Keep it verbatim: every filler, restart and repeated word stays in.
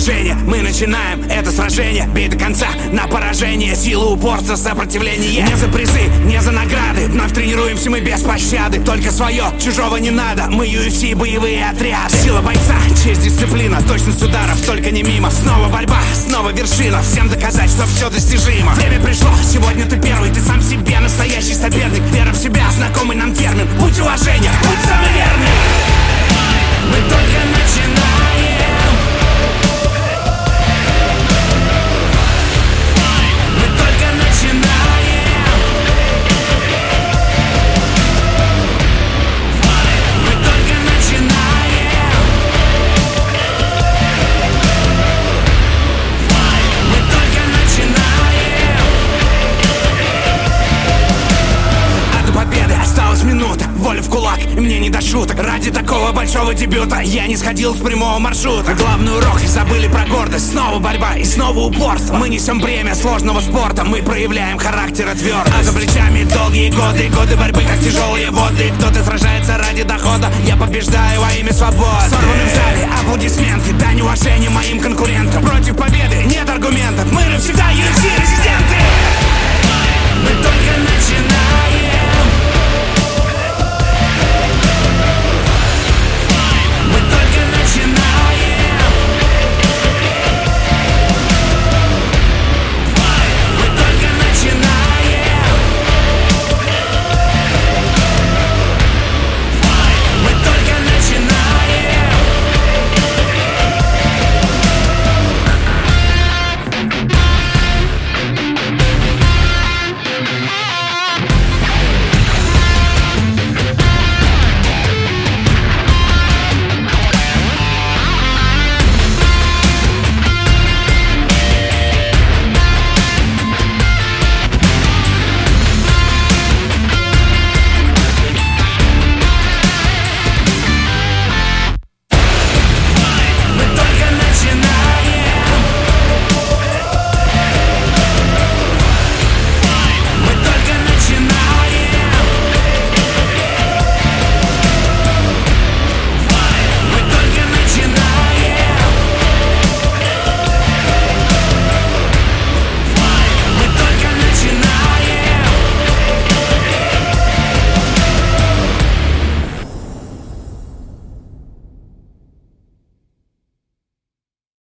движение. Мы начинаем это сражение, бей до конца на поражение. Сила, упорство, сопротивление. Не за призы, не за награды. Вновь тренируемся мы без пощады. Только свое, чужого не надо. Мы ю эф си, боевые отряды. Сила бойца, честь, дисциплина, точность ударов, только не мимо. Снова борьба, снова вершина. Всем доказать, что все достижимо. Время пришло, сегодня ты первый. Ты сам себе настоящий соперник. Вера в себя, знакомый нам термин. Путь уважения, путь самый верный. Мы только начинаем. Мы только начинаем. Мы только начинаем. Мы только начинаем. А до победы осталась минута. Воля в кулак, и мне не до шуток. Ради такого большого дебюта я не сходил с прямого маршрута. Главный урок, и забыли про гордость. Снова борьба и снова упорство. Мы несем бремя сложного спорта. Мы проявляем характер и твердость. А за плечами долгие годы. Годы борьбы, как тяжелые воды. Кто-то сражается ради дохода. Я побеждаю во имя свободы. Сорваны в зале аплодисменты. Дань уважения моим конкурентам. Против победы нет аргументов.